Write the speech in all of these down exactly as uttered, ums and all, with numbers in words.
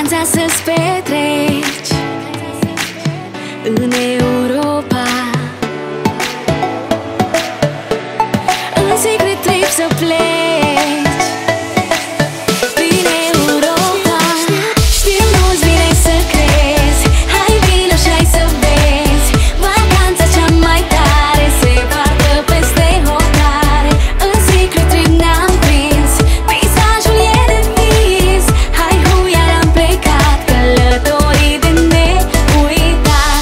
vacanța să-ți petreci în Europa, în secret trip să pleci prin Europa. Știu, nu-ți vine să crezi, hai vino și hai să vezi vacanța cea mai tare, se poartă peste hotare. În secret trip ne-am prins, peisajul e de vis. Hai hu, iar am plecat, călătorii de neuitat.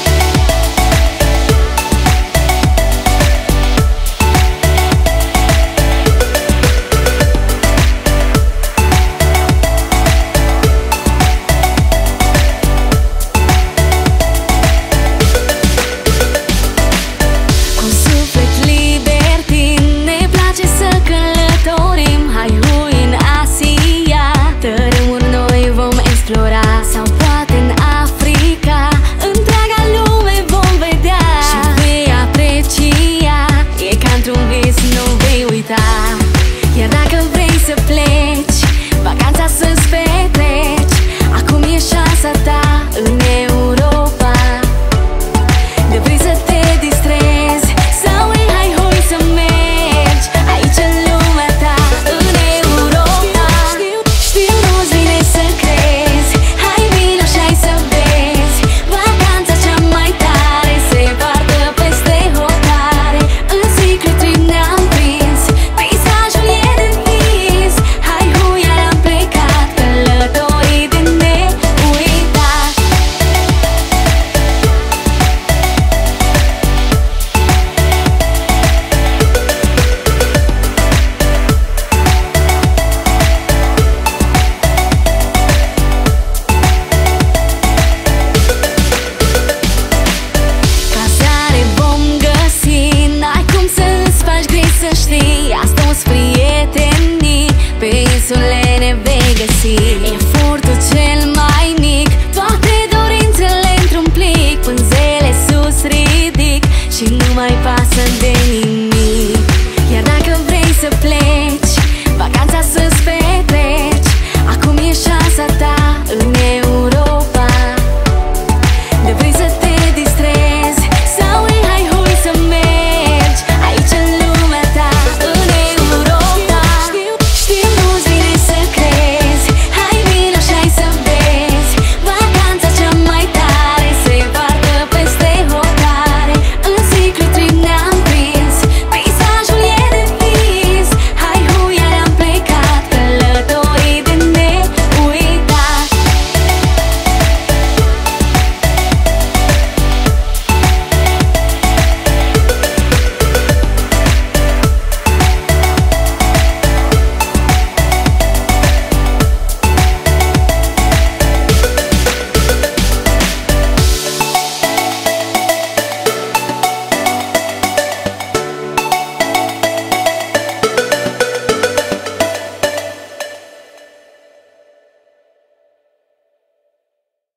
Cu suflet libertin ne place să călătorim. Hai hui în Asia, tărâmuri noi vom explora, sau poate în Africa, întreaga lume vom vedea și vei aprecia. E ca într-un vis, nu vei uita. Iar dacă vrei să pleci, vacanța să-ți petreci, acum e șansa ta în Europa. De vrei să te distrezi sau e hai hui să mergi aici în lumea ta, în Europa. Știu, nu-ți vine să crezi, hai vino și hai să vezi vacanța cea mai tare, se poartă peste hotare. În secret trip ne-am prins, peisajul e de vis. Hai hui, iar am plecat, călătorii de neuitat. Cazare vom găsi, n-ai cum să-ți faci griji, să știi. Asta-s prietenii, pe insule ne vei găsi. E